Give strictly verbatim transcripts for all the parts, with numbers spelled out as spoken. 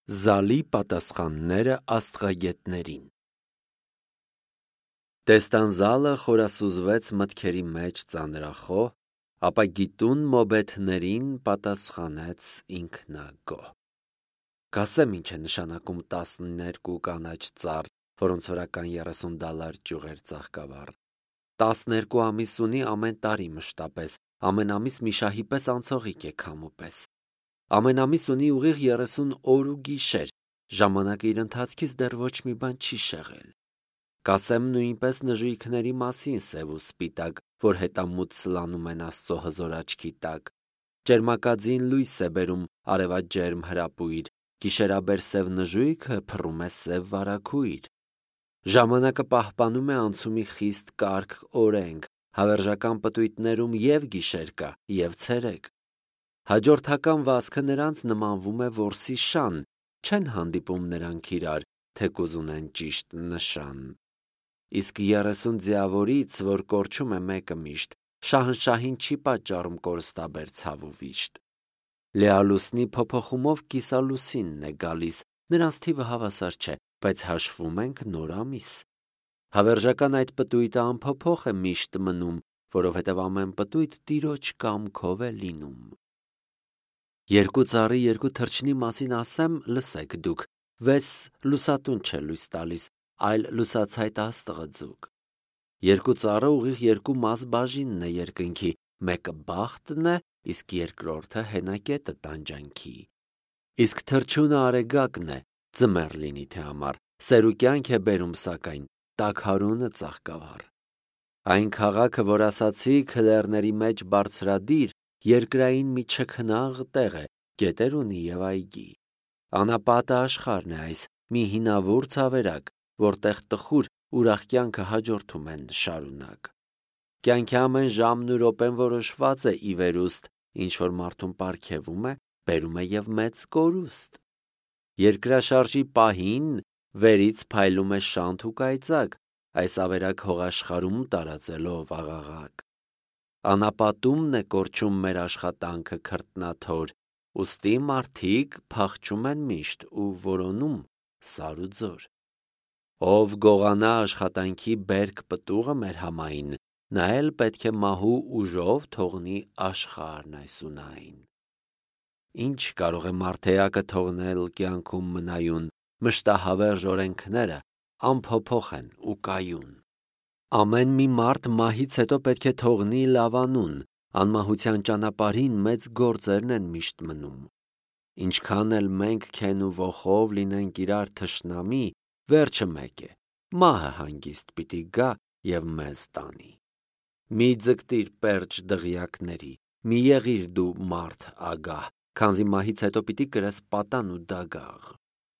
Զալի պատասխանները աստղագետներին։ Տեստան զալը խորասուզվեց մտքերի մեջ ծանրախոհ, ապա գիտուն մոբեթներին պատասխանեց ինքնագոհ։ Կասեմ ինչ է նշանակում տասներկու կանաչ ծառ, որոնց վրա կան երեսուն դալար ճյուղեր ծաղկավառ։ Տասներկու ամիս ունի ամեն տարի մշտապես, ամեն ամիս մի շահի պես անցողիկ է քամու պես։ Ամեն ամիս ունի ուղիղ երեսուն օր ու գիշեր, ժամանակը իր ընթացքից դեռ ոչ մի բան չի շեղել։ Կասեմ նույնպես նժույգների մասին սև ու սպիտակ, որ հետամուտ սլանում են Աստծո հզոր աչքի տակ։ Ճերմակաձին լույս է բերում արևաջերմ հրապույր, գիշերաբեր սև նժույգը փռում է սև վարագույր։ Ժամանակը պահպանում է անցումի խիստ կարգ օրենք, հավերժական պտույտներում և գիշեր կա, և ցերեկ։ Հաջորդական վազքը նրանց նմանվում է որսի շան, չեն հանդիպում նրանք իրար, թեկուզ ունեն ճիշտ նշան։ Իսկ երեսուն ձիավորից, որ կորչում է մեկը միշտ, շահնշահին չի պատճառում կորստաբեր ցավ ու վիշտ։ Լեալուսնի փոփոխումով կիսալուսինն է գալիս, նրանց թիվը հավասար չէ, բայց հաշվում ենք նոր ամիս։ Հավերժական այդ պտույտը անփոփոխ է միշտ մնում, որովհետև ամեն պտույտ Տիրոջ կամքով է լինում։ Երկու ծառի երկու թռչնի մասին ասեմ, լսեք դուք, վեց լուսատուն չէ լույս տալիս, այլ լուսացայտ աստղը ձուկ։ Երկու ծառը ուղիղ երկու մաս բաժինն է երկնքի, մեկը բախտն է, իսկ երկրորդը հենակետը տանջանքի։ Իսկ թռչունը արեգակն է, ձմեռ լինի թե ամառ, սեր ու կյանք է բերում սակայն, տաքարունը ծաղկավառ։ Այն քաղաքը, որ ասացիք, լեռների մեջ բարձրադիր, երկրային մի չքնաղ տեղ է, գետեր ունի և այգի։ Անապատը աշխարհն է այս, մի հինավուրց ավերակ, որտեղ տխուր ուրախ կյանքը հաջորդում են շարունակ։ Կյանքի ամեն ժամն ու րոպեն որոշված է ի վերուստ, ինչ որ մարդուն պարգևում է, բերում է և մեծ կորուստ։ Երկրաշարժի պահին վերից փայլում է շանթ ու կայծակ, այս ավերակ հողաշխարհում տարածելով աղաղակ։ Անապատումն է կորչում մեր աշխատանքը քրտնաթոր, ուստի մարդիկ փախչում են միշտ ու որոնում սար ու ձոր։ Ով գողանա աշխատանքի բերք պտուղը մեր համային, նա էլ պետք է մահու ուժով թողնի աշխարհն այսունայն։ Ինչ կարող է մարդեակը թողնել կյանքում մնայուն, մշտահավերժ օրենքները անփոփոխ են ու կայուն։ Ամեն մի մարդ մահից հետո պետք է թողնի լավանուն, անմահության ճանապարհին մեծ գործերն են միշտ մնում։ Ինչքան էլ մենք քեն ու ոխով լինենք իրար թշնամի, վերջը մեկ է, մահը հանգիստ պիտի գա և մեզ տանի։ Մի ձգտիր պերճ դղյակների, մի եղիր դու մարդ ագահ, քանզի մահից հետո պիտի կրես պատան ու դագաղ։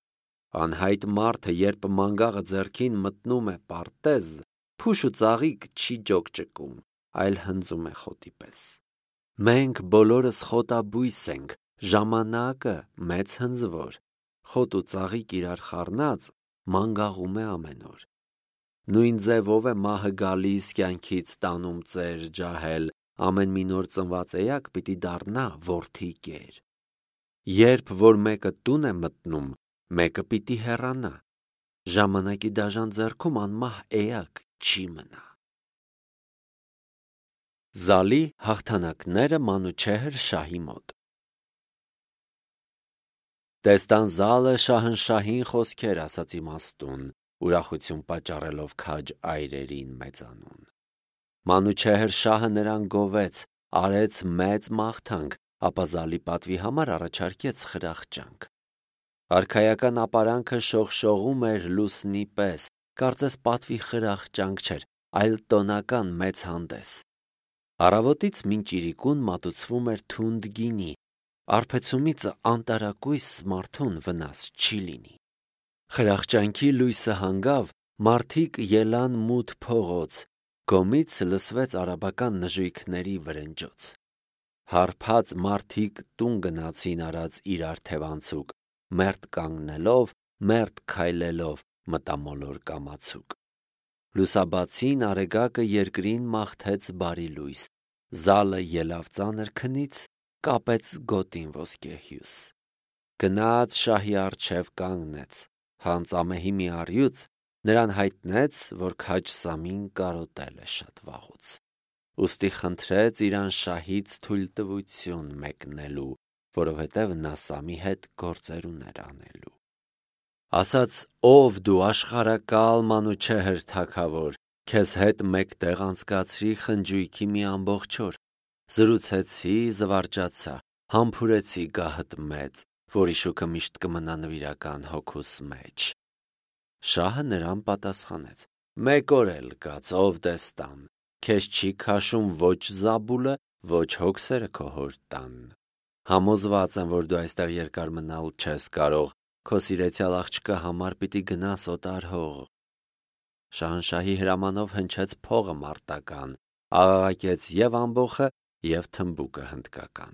Անհայտ մարդը, երբ մանգաղը ձեռքին մտնում է պարտեզ, փուշ ու ծաղիկ չի ջոկջկում, այլ հնձում է խոտի պես։ Մենք բոլորս խոտաբույս ենք, ժամանակը մեծ հնձվոր, խոտ ու ծաղիկ իրար խառնած մանգաղում է ամեն օր։ Նույն ձևով է մահը գալիս կյանքից տանում ծեր ջահել, ամեն մի նոր ծնված էակ պիտի դառնա որդի կեր։ Երբ որ մեկը տուն է մտնում, մեկը պիտի հեռանա, ժամանակի դաժան ձեռքում անմահ էակ չի մնա։ Զալի հաղթանակները Մանուչեհր շահի մոտ։ Տեստան զալը շահնշահին խոսքեր ասաց իմաստուն, ուրախություն պատճառելով քաջ այրերին մեծանուն։ Մանուչեհր շահը նրան գովեց, արեց մեծ մաղթանք, ապա զալի պատվի համար առաջարկեց խրախճանք։ Արքայական ապարանքը շողշողում էր լուսնի պես, կարծես պատվի խրախճանք չէր, այլ տոնական մեծ հանդես։ Առավոտից մինչ իրիկուն մատուցվում էր թունդ գինի, արբեցումիցը անտարակույս մարդուն վնաս չի լինի։ Խրախճանքի լույսը հանգավ, մարդիկ ելան մութ փողոց, գոմից լսվեց արաբական նժույգների վրնջոց։ Հարբած մարդիկ տուն գնացին արած իրար թևանցուկ, մերթ կանգնելով, մերթ քայլելով, մտամոլոր կամացուկ։ Լուսաբացին արեգակը երկրին մաղթեց բարի լույս, զալը ելավ ծանր քնից, կապեց գոտին ոսկե հյուս։ գնաց շահի առջև կանգնեց, հանծամեհի մի առյուծ նրան հայտնեց, որ քաջ Սամին կարոտել է շատ վաղուց, ուստի խնդրեց իրան շահից թույլտվություն մեկնելու, որովհետև նա Սամի հետ գործեր ուներ անելու։ Ասաց, ով դու աշխարհակալ Մանուչեհր թագավոր, քեզ հետ մեկտեղ անցկացրի խնջույքի մի ամբողջ օր, զրուցեցի, զվարճացա, համբուրեցի գահդ մեծ, որի շուքը միշտ կմնա նվիրական հոգուս մեջ։ Շահը նրան պատասխանեց. մեկ օր էլ կաց, ով դեստան, քեզ չի քաշում ոչ Զաբուլը, ոչ հոգսերը քո հոր տան։ Համոզված եմ, որ դու այստեղ երկար մնալ չես կարող, քո սիրեցյալ աղջկա համար պիտի գնաս օտար հող։ Շահանշահի հրամանով հնչեց փողը մարտական, աղաղակեց և ամբոխը, և թմբուկը հնդկական։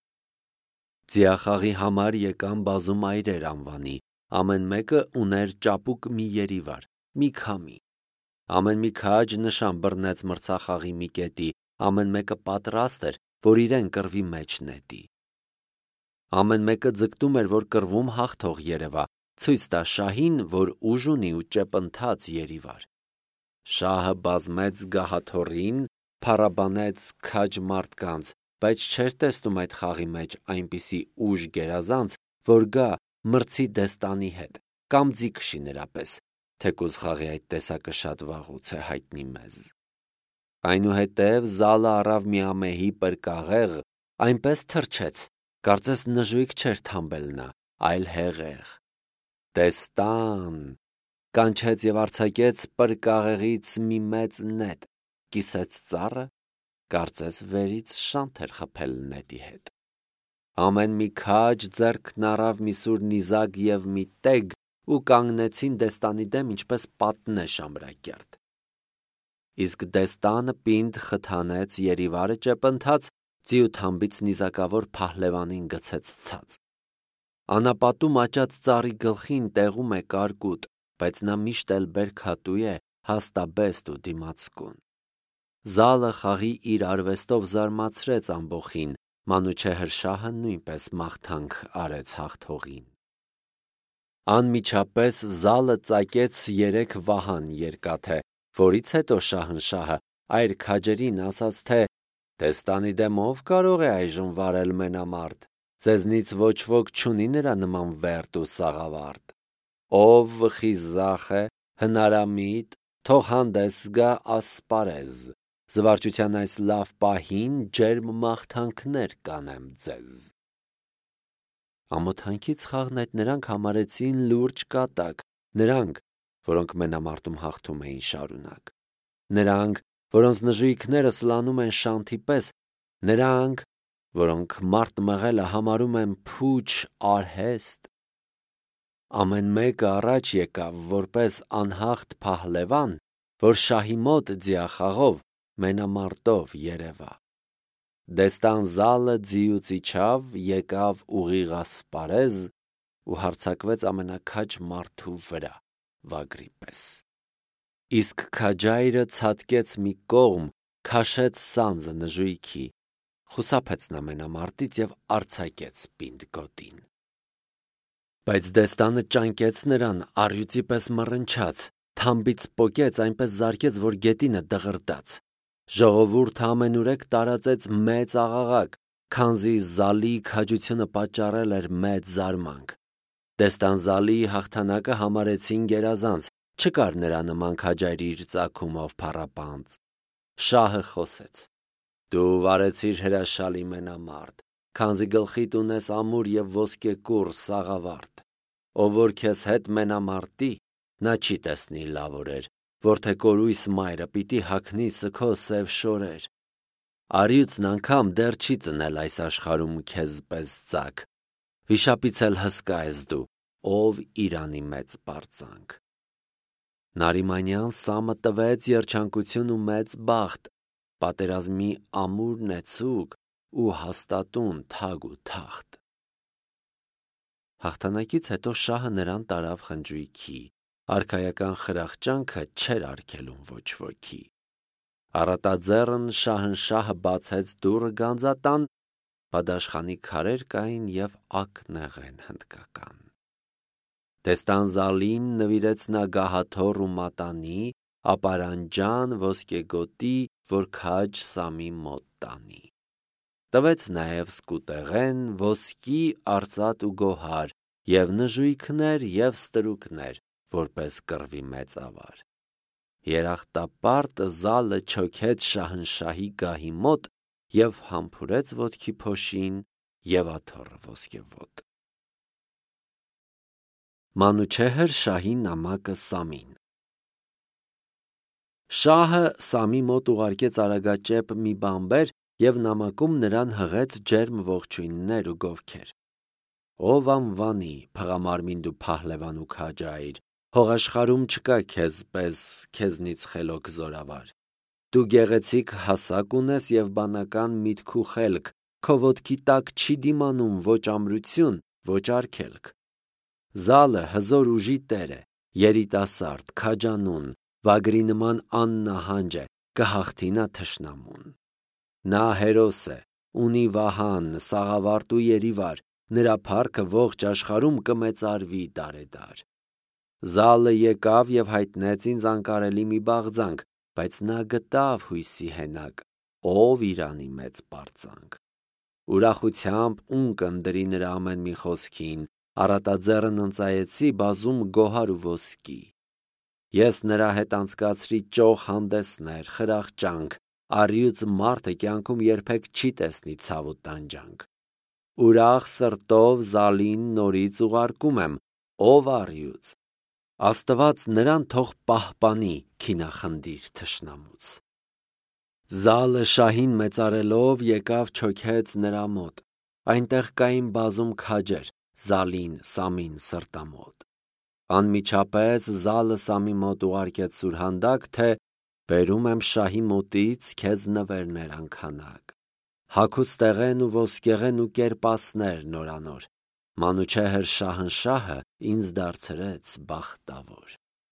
Ձիախաղի համար եկան բազում այրեր անվանի, ամեն մեկը ուներ ճապուկ մի երիվար, մի քամի։ Ամեն մի քաջ նշան բռնեց մրցախաղի մի կետի, ամեն մեկը պատրաստ էր, որ իրեն կռվի մեջ նետի։ Ամեն մեկը ձգտում էր, որ կռվում հաղթող երևա, ցույց տա շահին, որ ուժ ունի ու ճեպընթաց երիվար։ Շահը բազմեց գահաթոռին, փառաբանեց քաջ մարդկանց, բայց չէր տեսնում այդ խաղի մեջ այնպիսի ուժ գերազանց, որ գա մրցի դեստանի հետ, կամ ձի քշի նրա պես, թեկուզ խաղի այդ տեսակը շատ վաղուց է հայտնի մեզ։ Այնուհետև զալը առավ մի ամեհի պրկաղեղ, այնպես թռչեց, կարծես նժույգ չէր թամբել նա, այլ հեղեղ։ Դեստան, կանչեց և արձակեց պրկաղեղից մի մեծ նետ, կիսեց ծառը, կարծես վերից շանթ էր խփել նետի հետ։ Ամեն մի քաջ ձեռքն առավ մի սուր նիզակ և մի տեգ ու կանգնեցին դեստանի դեմ ինչպես պատնեշ ամրակերտ։ Իսկ դեստանը պինդ խթանեց երիվարը ճեպընթաց, ձիու թամբից նիզակավոր փահլևանին գցեց ցած։ Անապատում աճած ծառի գլխին տեղում է կարկուտ, բայց նա միշտ էլ բերքատու է, հաստաբեստ ու դիմացկուն։ Զալը խաղի իր արվեստով զարմացրեց ամբոխին, Մանուչեհր շահը նույնպես մաղթանք արեց հաղթողին։ Անմիջապես զալը ծակեց երեք վահան երկաթե, որից հետո Շահնշահը այր քաջերին ասաց, թե դեստանի դեմ ով կարող է այժմ վարել մենամարտ, ձեզնից ոչ ոք չունի նրա նման վերտ ու սաղավարտ, ով խիզախ է, հնարամիտ, թող հանդես գա ասպարեզ, զվարճության այս լավ պահին ջերմ մաղթանքներ կանեմ ձեզ։ Ամոթանքից խաղն այդ նրանք համարեցին լուրջ կատակ, նրանք, որոնք մենամարտում հաղթում էին շարունակ, նրանք, որոնց նժույգները սլանում են շանթի պես, նրանք, որոնք մարտ մղելը համարում են փուչ արհեստ։ Ամեն մեկը առաջ եկավ որպես անհաղթ փահլևան, որ շահի մոտ ձիախաղով մենամարտով երևա։ Դեստան զալը ձիուց իջավ, եկավ ուղիղ ասպարեզ ու հարձակվեց ամենաքաջ մարդու վրա, վագրի պես։ Իսկ քաջայրը ցատկեց մի կողմ, քաշեց սանձը նժույգի, խուսափեց նա մենամարտից և արձակեց պինդ գոտին։ Բայց դեստանը ճանկեց նրան առյուծի պես մռնչաց, թամբից պոկեց, այնպես զարկեց, որ գետինը դղրդաց։ Ժողովուրդը ամենուրեք տարածեց մեծ աղաղակ, քանզի զալի քաջությունը պատճառել էր մեծ զարմանք։ Դեստան զալիի հաղթանակը համարեցին գերազանց, չկար նրա նման քաջայր իր ծագումով փառապանծ։ Շահը խոսեց. Դու վարեցիր հրաշալի մենամարտ, քանզի գլխիդ ունես ամուր և ոսկեկուռ սաղավարտ, ով որ քեզ հետ մենամարտի, նա չի տեսնի լավ օրեր, որ թե կորույս մայրը պիտի հագնի սգո սև շորեր։ Առյուծն անգամ դեռ չի ծնել այս աշխարհում քեզ պես ծակ, վիշապից էլ հսկա ես դու, ով Իրանի մեծ պարծանք։ Նարիմանյան Սամը տվեց երջանկություն ու մեծ բախտ, պատերազմի ամուր նեցուկ ու հաստատուն թագ ու թախտ։ Հաղթանակից հետո շահը նրան տարավ խնջույքի, արքայական խրախճանքը չէր արգելում ոչ ոքի։ Առատաձեռն Շահնշահը բացեց դուռը գանձատան, Պատասխանի քարեր կային և ակնեղեն հնդկական։ Դեստան Զալին նվիրեց նա գահաթոռ ու մատանի, ապարանջան, ոսկեգոտի, որ քաջ Սամի մոտ տանի։ Տվեց նաև սկուտեղեն, ոսկի, արծաթ ու գոհար, և նժույգներ և ստրուկներ, որպես կռվի մեծ ավար։ Երախտապարտ Զալը չոքեց Շահնշահի գահի մոտ և համբուրեց ոտքի փոշին և աթոռը ոսկեոտ։ Մանուչեհր շահի նամակը Սամին։ Շահը Սամի մոտ ուղարկեց արագաճեպ մի բանբեր և նամակում նրան հղեց ջերմ ողջույններ ու գովքեր։ Ով անվանի, փղամարմին դու փահլևան ու քաջայր, հողաշխարհում չկա քեզ պես քեզնից խելոք զորավար։ Դու գեղեցիկ հասակ ունես և բանական միտք ու խելք, քո ոտքի տակ չի դիմանում ոչ ամրություն, ոչ արգելք։ Զալը հզոր ուժի տեր է, երիտասարդ, քաջանուն, վագրի նման աննահանջ է, կհաղթի նա թշնամուն։ Նա հերոս է, ունի վահան, սաղավարտ ու երիվար, նրա փառքը ողջ աշխարհում կմեծարվի դարեդար։ Զալը եկավ և հայտնեց ինձ անկարելի մի բաղձանք, բայց նա գտավ հույսի հենակ, ով իրանի մեծ պարծանք։ Ուրախությամբ ունկն դրի նրա ամեն մի խոսքին, առատաձեռն ընծայեցի բազում գոհար ու ոսկի։ Ես նրա հետ անցկացրի ճոխ հանդեսներ, խրախճանք, առյուծ մարդը կյանքում երբեք չի տեսնի ցավ ու տանջանք։ Ուրախ սրտով Զալին նորից ուղարկում եմ, ով առյուծ, Աստված նրան թող պահպանի քինախնդիր թշնամուց։ Զալը շահին մեծարելով եկավ չոքեց նրա մոտ, այնտեղ կային բազում քաջեր, Զալին, Սամին սրտամոտ։ Անմիջապես Զալը Սամի մոտ ուղարկեց սուրհանդակ, թե բերում եմ շահի մոտից քեզ նվերներ անքանակ, հագուստեղեն ու ոսկեղեն ու կերպասներ նորանոր, Մանուչեհր Շահնշահը ինձ դարձրեց բախտավոր։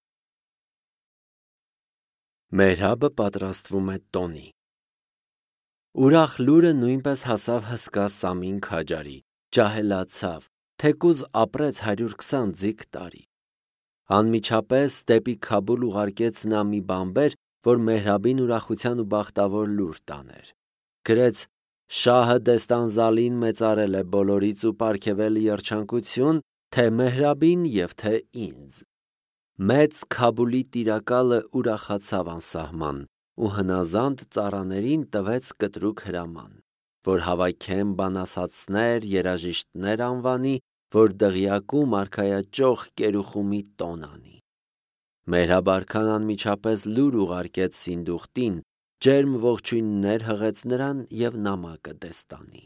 Մեհրաբը պատրաստվում է տոնի։ Ուրախ լուրը նույնպես հասավ հսկա Սամին քաջարի, ջահելացավ, թեկուզ ապրեց հարյուր քսան ձիգ տարի։ Անմիջապես դեպի Քաբուլ ուղարկեց նա մի բանբեր, որ Մեհրաբին ուրախության ու բախտավոր լուր տաներ։ Գրեց. Շահը Դեստան Զալին մեծարել է բոլորից ու պարգևել երջանկություն, թե Մեհրաբին և թե ինձ։ Մեծ Քաբուլի տիրակալը ուրախացավ անսահման ու հնազանդ ծառաներին տվեց կտրուկ հրաման, որ հավաքեն բանասացներ, երաժիշտներ անվանի, որ դղյակում արքայաճոխ կերուխումի տոն անի։ Մեհրաբ արքան անմիջապես լուր ուղարկեց Սինդուխտին, ջերմ ողջույններ հղեց նրան և նամակը Դեստանի։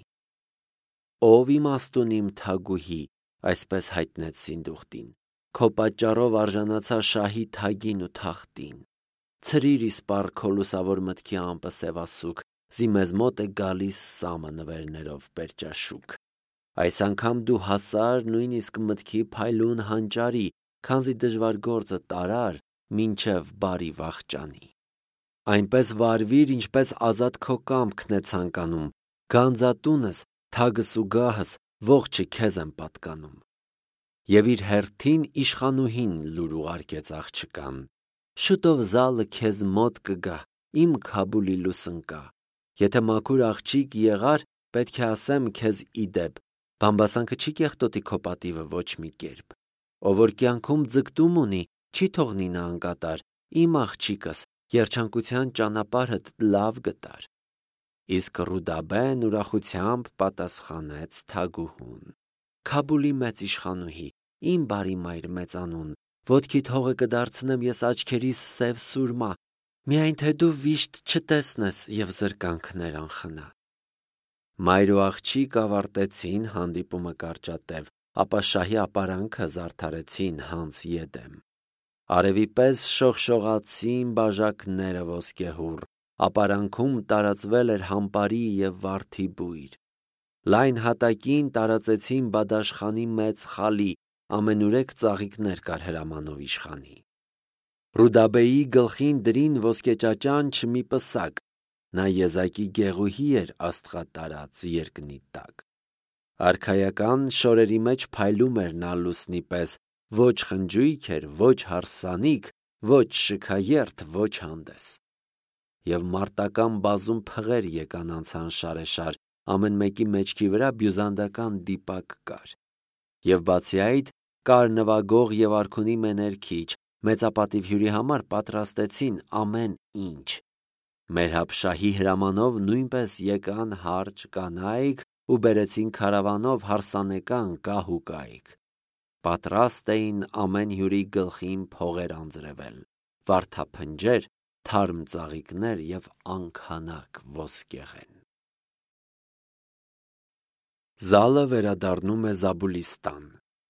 Ով իմաստուն իմ թագուհի, այսպես հայտնեց Սինդուխտին, քո պատճառով արժանացա շահի թագին ու թախտին։ Ցրիր իսպառ քո լուսավոր մտքի ամպը սևասուք, զի մեզ մոտ է գալիս Սամը նվերներով պերճաշուք։ Այս անգամ դու հասար նույնիսկ մտքի փայլուն հանճարի, քանզի դժվար գործը տարար, մինչև բարի վախճանի։ Այնպես վարվիր, ինչպես ազատ քո կամքն է ցանկանում, գանձատունս, թագս ու գահս ողջը քեզ եմ պատկանում։ Եվ իր հերթին իշխանուհին լուր ուղարկեց աղջկան. շուտով Զալը քեզ մոտ կգա, իմ Քաբուլի լուսնկա։ Եթե մաքուր աղջիկ եղար, պետք է ասեմ քեզ ի դեպ, բամբասանքը չի կեղտոտի քո պատիվը ոչ մի կերպ։ Ով որ կյանքում ձգտում ունի, չի թողնի նա անկատար, իմ աղջիկս երջանկության ճանապարհդ լավ գտար։ Իսկ Ռուդաբեն ուրախությամբ պատասխանեց թագուհուն. Քաբուլի մեծ իշխանուհի, իմ բարի մայր մեծանուն, ոտքիդ հողը կդարձնեմ ես աչքերիս սև սուրմա, միայն թե դու վիշտ չտեսնես և զրկանքներ անխնա։ Մայր ու աղջիկ ավարտեցին հանդիպումը կարճատև, ապա շահի ապարանքը զարդարեցին հանց Եդեմ։ Արևի պես շողշողացին բաժակները ոսկեհուռ, ապարանքում տարածվել էր համպարի և վարդի բույր։ Լայն հատակին տարածեցին բադաշխանի մեծ խալի, ամենուրեք ծաղիկներ կար հրամանով իշխանի։ Ռուդաբեի գլխին դրին ոսկեճաճանչ մի պսակ, նա եզակի գեղուհի էր աստղատարած երկնի տակ։ Արքայական շորերի մեջ փայլում էր նա լուսնի պես, ոչ խնջույք էր, ոչ հարսանիք, ոչ շքաերթ, ոչ հանդես։ Եվ մարտական բազում փղեր եկան անցան շարեշար, ամեն մեկի մեջքի վրա բյուզանդական դիպակ կար։ Եվ բացի այդ, կար նվագող եւ արքունի մեներքիչ, մեծապատիվ հյուրի համար պատրաստեցին ամեն ինչ։ Մերհաբ-շահի հրամանով նույնպես եկան հարճ կանայք ու բերեցին քարավանով հարսանեկան կահ ու կայք։ Պատրաստ էին ամեն հյուրի գլխին փողեր անձրևել, վարդափնջեր, թարմ ծաղիկներ եւ անքանակ ոսկեղեն։ Զալը վերադառնում է Զաբուլիստան։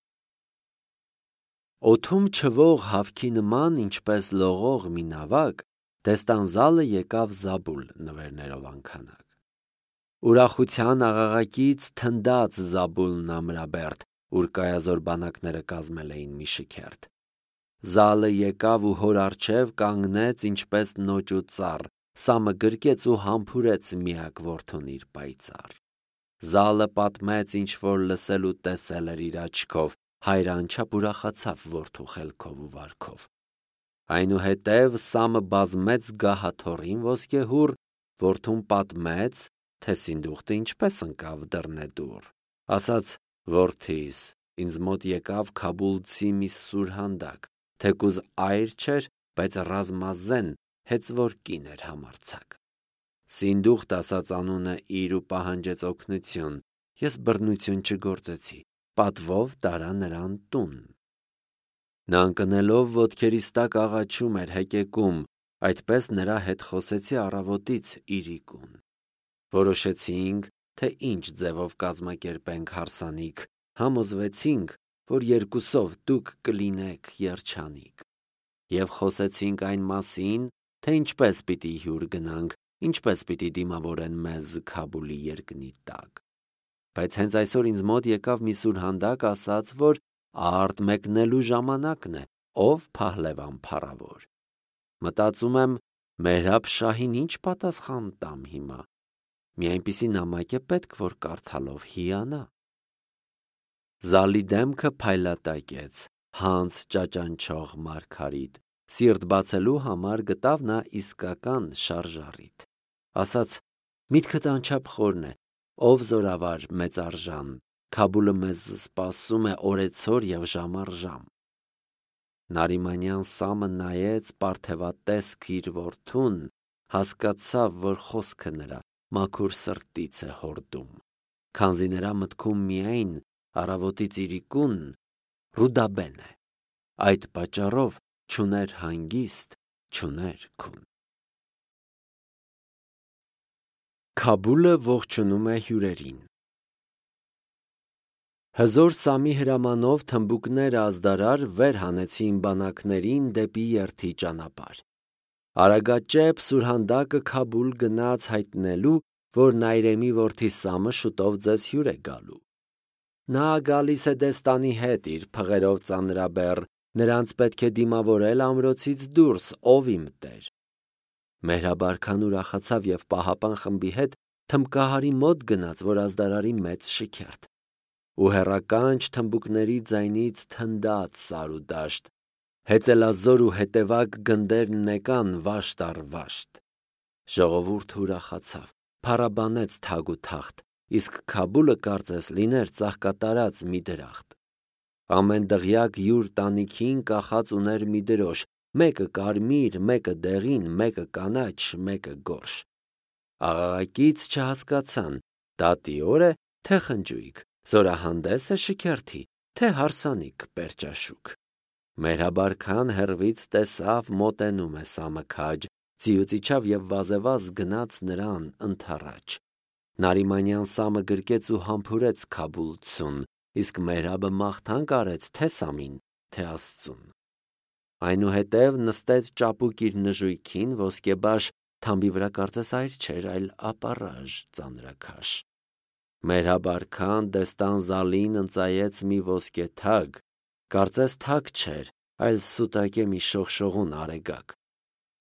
Օդում չվող հավքի նման, ինչպես լողող մի նավակ, դեստան զալը եկավ Զաբուլ նվերներով անքանակ։ Ուրախության աղաղակից թնդաց Զաբուլն ամրաբերդ, ուր կայազոր բանակները կազմել էին մի շքերթ։ Զալը եկավ ու հոր առջև կանգնեց ինչպես նոճ ու ծառ, սամը գրկեց ու համբուրեց միակ որդուն իր պայծառ։ Զալը պատմեց, ինչ որ լսել ու տեսել էր իր աչքով, հայրը անչափ ուրախացավ որդու խելքով ու վարքով։ Այնուհետև Սամը բազմեց գահաթոռին ոսկեհուռ, որդուն պատմեց, թե Սինդուխտը ինչպես ընկավ դռնեդուռ։ Ասաց. «Որդիս, ինձ մոտ եկավ քաբուլցի մի սուրհանդակ, թեկուզ այր չէր, բայց ռազմազեն, հեծ որ կին էր համարձակ։ Սինդուխտ ասաց անունը իր ու պահանջեց օգնություն, ես բռնություն չգործեցի, պատվով տարա նրան տուն։ Նա ընկնելով ոտքերիս տակ աղաչում էր հեկեկում, այդպես նրա հետ խոսեցի առավոտից իրիկուն։ Որոշեցինք, թե ինչ ձևով կազմակերպենք հարսանիք, համոզվեցինք, որ երկուսով դուք կլինեք երջանիկ։ Եվ խոսեցինք այն մասին, թե ինչպես պիտի հյուր գնանք, ինչպես պիտի դիմավորեն մեզ Քաբուլի երկնի տակ։ Բայց հենց այսօր ինձ մոտ եկավ մի սուրհանդակ, ասաց, որ արդ մեկնելու ժամանակն է, ով Փահլևան փառավոր։ Մտածում եմ, Մերհաբ-շահին ինչ պատասխան տամ հիմա։ Մի այնպիսի նամակ է պետք, որ կարդալով հիանա։ Զալի դեմքը փայլատակեց, հանց ճաճանչող մարգարիտ, սիրտ բացելու համար գտավ նա իսկական շարժառիթ։ Ասաց. միտքդ անչափ խորն է, ով զորավար մեծարժան, Քաբուլը մեզ սպասում է օրեցօր եւ ժամ առ ժամ։ Նարիմանյան Սամը նայեց պարթևատեսք իր որդուն, հասկացավ, որ խոսքը նրա մաքուր սրտից է հորդում, քանզի նրա մտքում միայն առավոտից իրիկուն Ռուդաբեն է, այդ պատճառով չուներ հանգիստ, չուներ քուն։ Քաբուլը ողջունում է հյուրերին։ Հզոր Սամի հրամանով թմբուկները ազդարար վեր հանեցին բանակներին դեպի երթի ճանապարհ։ Արագաճեպ սուրհանդակը Քաբուլ գնաց հայտնելու, որ Նայրեմի որդի Սամը շուտով ձեզ հյուր է գալու։ Նա գալիս է դեստանի հետ իր փղերով ծանրաբեռ, նրանց պետք է դիմավորել ամրոցից դուրս, ով իմ տեր։ Մեհրաբարքան ուրախացավ եւ պահապան խմբի հետ թմբկահարի մոտ գնաց, որ ազդարարի մեծ շքերթ։ Ու հեռականջ թմբուկների ձայնից թնդաց սար ու դաշտ, հեծելազոր ու հետևակ գնդերն եկան վաշտ առ վաշտ։ Ժողովուրդը ուրախացավ, փառաբանեց թագ ու թախտ, իսկ Քաբուլը կարծես լիներ ծաղկատարած մի դրախտ։ Ամեն դղյակ յուր տանիքին կախած ուներ մի դրոշ, մեկը կարմիր, մեկը դեղին, մեկը կանաչ, մեկը գորշ։ Աղաղակից չհասկացան, դատիոր է, թե խնջույք, զորահանդես է շքերթի, թե հարսանիք պերճաշուք։ Մեհրաբարքան հեռվից տեսավ մոտենում է Սամը քաջ, ծիուց իջավ եւ վազեվազ գնաց նրան ընթառաջ։ Նարիմանյան Սամը գրկեց ու համբուրեց Քաբուլցուն, իսկ Մեհրաբը մաղթանք արեց թե Սամին, թե Աստծուն։ Այնուհետև նստեց ճապուկ իր նժույքին, ոսկեբաշ, թամբի վրա կարծես այր չէր, այլ ապառաժ ծանրաքաշ։ Մեհրաբարքան դեստան Զալին ընծայեց մի ոսկե թագ, կարծես թագ չէր, այլ սուտակե մի շողշողուն արեգակ։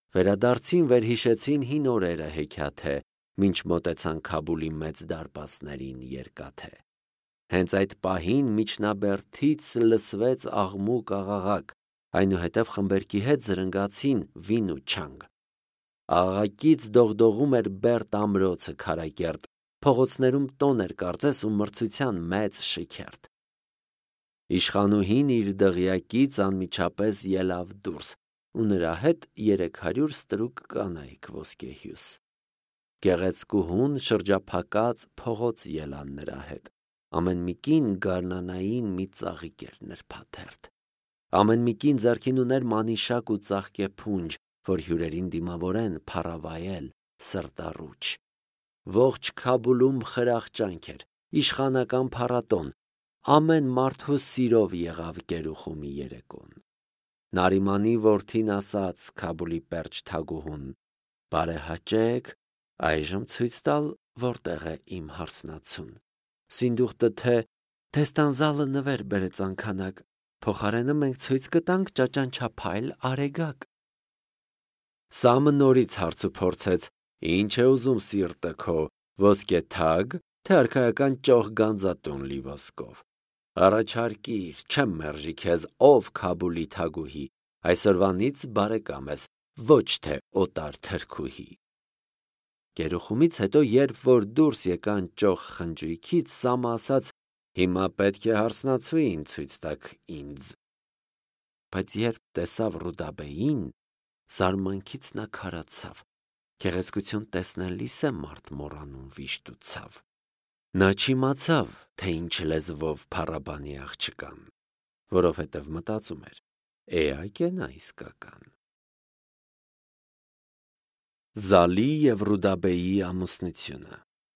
Վերադարձին վերհիշեցին հին օրերը հեքիաթե, մինչ մոտեցան Քաբուլի մեծ դարպասներին երկաթե։ Հենց այդ պահին միջնաբերդից լսվեց աղմուկ աղաղակ, այնուհետև խմբերքի հետ զրնգացին վին ու չանգ։ Աղաղակից դողդողում էր Բերտ ամրոցը քարակերտ, փողոցներում տոն էր կարծես ու մրցության մեծ շքերթ։ Իշխանուհին իր դղյակից անմիջապես ելավ դուրս, ու նրա հետ երեք հարյուր ստրուկ կանայք ոսկեհյուս։ Գեղեցկուհուն շրջափակած փողոց ելան նրա հետ, ամեն մի կին գարնանային մի ծաղիկ էր նրբաթերթ, ամեն մի կին ձեռքին ուներ մանիշակ ու ծաղկե փունջ, որ հյուրերին դիմավորեն փառավայել սրտառուչ։ Ողջ Քաբուլում խրախճանք էր, իշխանական փառատոն, ամեն մարդու սիրով եղավ գերուխումի երեկոն։ Նարիմանի որդին ասաց Քաբուլի պերճ թագուհուն. «Բարեհաճեք, այժմ ցույց տալ որտեղ է իմ հարսնացուն։ Սինդուխտը թե Դեստանզալը նվեր բերեց անքանակ, փոխարենը մենք ցույց կտանք ճաճանչափայլ արեգակ»։ Սամը նորից հարց ու փորձեց. «Ինչ է ուզում սիրտը քո, ոսկե թագ, թե արքայական ճոխ գանձատուն լի ոսկով։ Առաջարկիր, չեմ մերժի քեզ, ով Քաբուլի թագուհի, այսօրվանից բարեկամ ես, ոչ թե օտար թրքուհի»։ Գերուխումից հետո, երբ որ դուրս եկան ճոխ խնջույքից, Սամը ասաց. «Հիմա պետք է հարսնացուին ցույց տաք ինձ»։ Բայց երբ տեսավ Ռուդաբեին, զարմանքից նա քարացավ, գեղեցկություն տեսնելիս է մարդ մոռանում վիշտ ու ցավ։ Նա չիմացավ, թե ինչ լեզվով փառաբանի աղջկան, որովհետև մտածում էր. էակ է նա իսկական։ Զալի և Ռուդաբեի ամուսնությունը։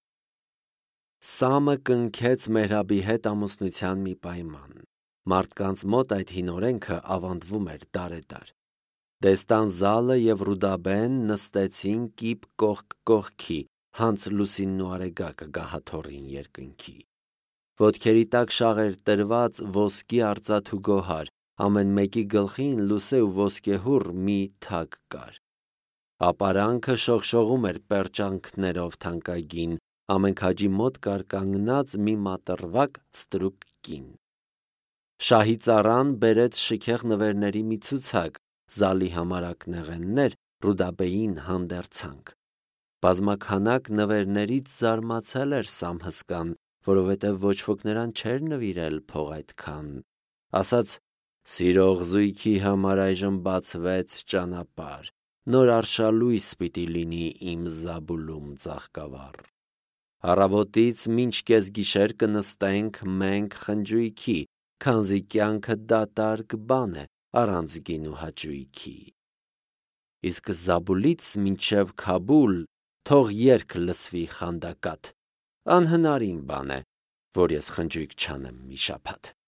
Սամը կնքեց Մեհրաբի հետ ամուսնության մի պայման։ Մարդկանց մոտ այդ հին օրենքը ավանդվում էր դարեդար։ Դեստանզալը և Ռուդաբեն նստեցին կիպ կողք կողքի, հանց Լուսինն ու Արեգակը գահաթոռին երկնքի։ Ոտքերի տակ շաղ էր տրված ոսկի արծաթ ու գոհար, ամեն մեկի գլխին լուսե ու ոսկեհուռ մի թագ կար։ Ապարանքը շողշողում էր պերճանքներով թանկագին, ամեն քաջի մոտ կար կանգնած մի մատրվակ ստրուկ կին։ Շահի ծառան բերեց շքեղ նվերների մի ցուցակ, Զալի համար ակնեղեններ, Ռուդաբեին հանդերձանք։ Բազմաքանակ նվերներից զարմացել էր Սամ հսկան, որովհետև ոչ ոք նրան չէր նվիրել փող այդքան։ Ասաց. «Սիրող զույգի համար այժմ բացվեց ճանապարհ, նոր արշալույս պիտի լինի իմ Զաբուլում ծաղկավառ։ Առավոտից մինչ կեսգիշեր կնստենք մենք խնջույքի, քանզի կյանքը դատարկ բան է առանց գինու հաճույքի։ Իսկ Զաբուլից մինչև Քաբուլ թող երգ լսվի խանդակատ, անհնարին բան է, որ ես խնջույք չանեմ մի շաբաթ»։